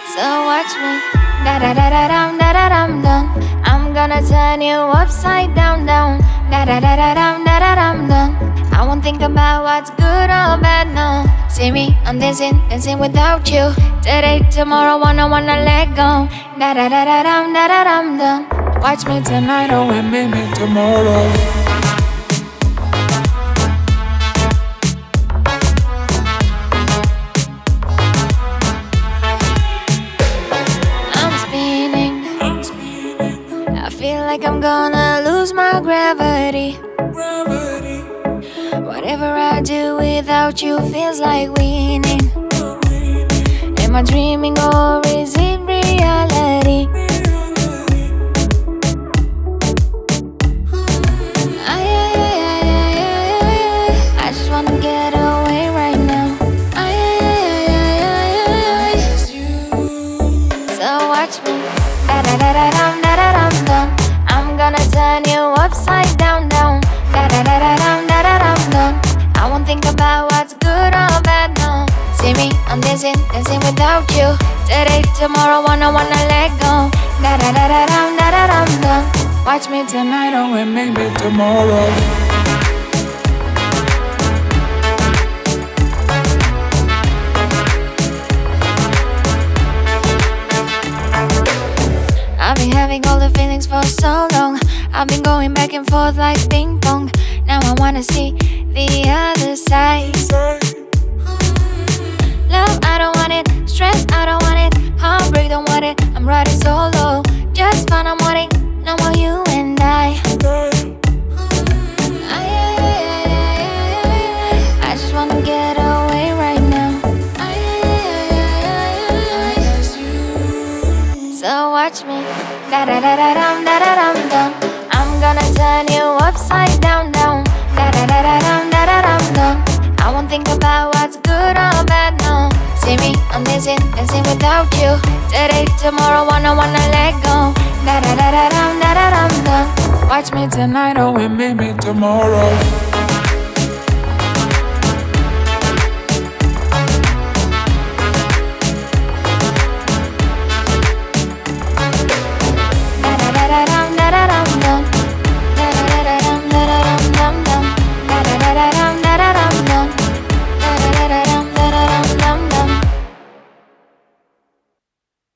So watch me, da da da da dum da da dum dum. I'm gonna turn you upside down down, da da da da dum da da dum dum. I won't think about what's good or bad, no. See me, I'm dancing, dancing without you. Today, tomorrow, wanna let go, da da da da dum da da dum dum. Watch me tonight, oh, and maybe tomorrow. I feel like I'm gonna lose my gravity. Whatever I do without you feels like winning. Am I dreaming or is it reality? I just wanna get away right now. So watch me, da da da da dum da da dum dum. I'm gonna turn you upside down down, da da da da dum da da dum dum. I won't think about what's good or bad, no. See me, I'm dancing, dancing without you. Today, tomorrow, wanna let go, da da da da dum da da dum dum. Watch me tonight, oh, and maybe tomorrow. I've been having all the feelings for so long. I've been going back and forth like ping pong. Now I wanna see the other side. Love, I don't want it. Stress, I don't want it. Heartbreak, don't want it. I'm riding solo. Just fun, I'm wanting. No more you and I. I just wanna get away right now. So watch me, da da da da dum da da dum dum. I'm gonna turn you upside down down, da da da da dum da da dum dum. I won't think about what's good or bad, no. See me, I'm dancing, dancing without you. Today, tomorrow, wanna let go, da da da da dum da da dum dum. Watch me tonight, oh, and maybe tomorrow.